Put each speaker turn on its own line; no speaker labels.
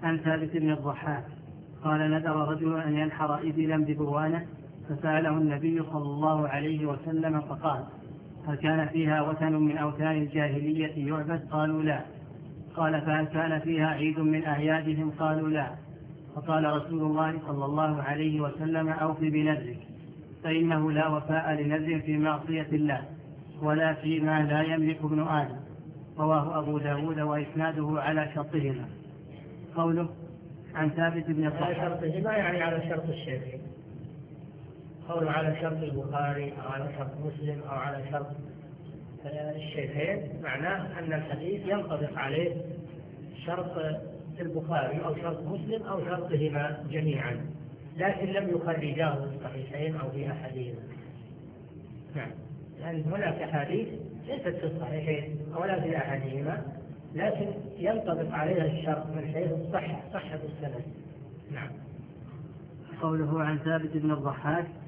عن ثابت بن الضحاك قال نذر رجل أن ينحر إبلا ببوانة فسأله النبي صلى الله عليه وسلم فقال هل كان فيها وثن من أوثان الجاهلية يعبد؟ قالوا لا. قال فهل كان فيها عيد من أعيادهم؟ قالوا لا. فقال رسول الله صلى الله عليه وسلم أوف بنذرك فإنه لا وفاء لنذر في معصية الله ولا فيما لا يملك ابن آدم. رواه أبو داود وإسناده على شرطهما. قوله عن ثابت بن
على شرطهما يعني على شرط الشيخين. قوله على شرط البخاري أو على شرط مسلم أو على شرط الشيخين معناه أن الحديث ينطبق عليه شرط البخاري أو شرط مسلم أو شرطهما جميعا، لكن لم يخرجاه في الصحيحين أو في أحدهما. نعم، يعني هناك أحاديث ليست في الصحيحين ولا في أحدهما لكن ينطبق عليها الشرط من حيث صحة السند. نعم.
قوله عن ثابت بن الضحاك